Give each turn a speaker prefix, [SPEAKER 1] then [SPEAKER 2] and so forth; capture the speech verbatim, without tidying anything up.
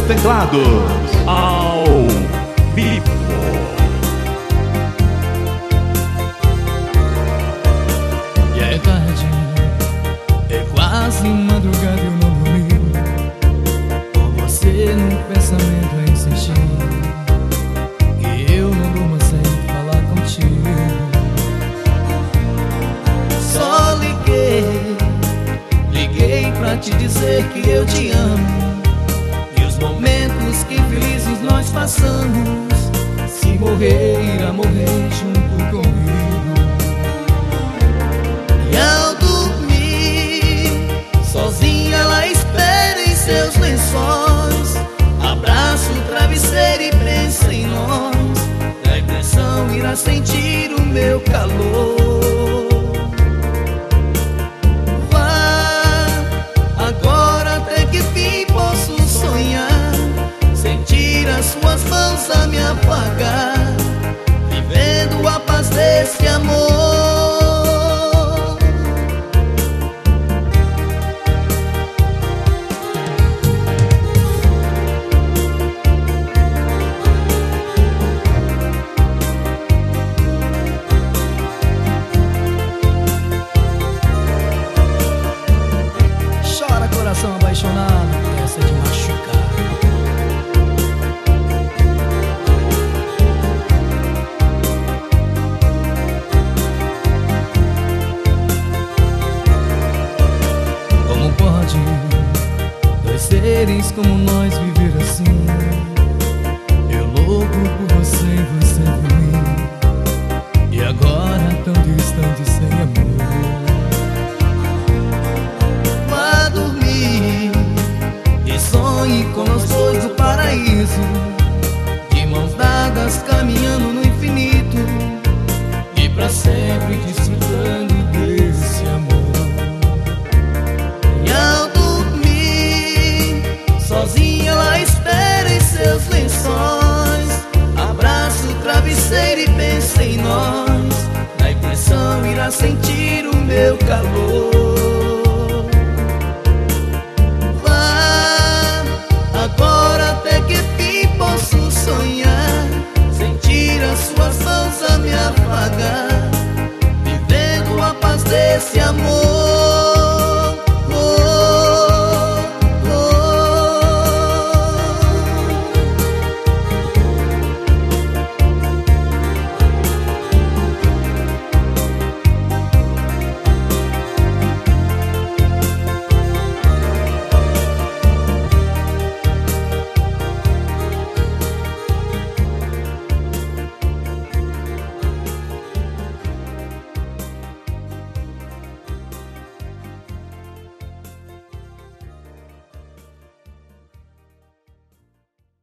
[SPEAKER 1] teclados, ao vivo.
[SPEAKER 2] E é tarde, é quase madrugada, eu não dormi. Por você no pensamento a insistir, que eu não durmo sem falar contigo. Só liguei, liguei pra te dizer que eu te amo. E os momentos que felizes nós passamos, se morrer, irá morrer junto comigo. E ao dormir, sozinha ela espera em seus lençóis. Abraça o travesseiro e pensa em nós. Na impressão irá sentir o meu calor. Suas mãos a me apagar, vivendo a paz desse amor. Chora coração apaixonado, essa de machucar. Dois seres como nós viver assim, eu louco por você e você por mim. E agora tão distante sem amor. Vá dormir e sonhe com nós dois no paraíso, de mãos dadas caminhando no infinito, e pra sempre desfrutando desse amor. Sozinha ela espera em seus lençóis. Abraça o travesseiro e pensa em nós. Na impressão irá sentir o meu calor.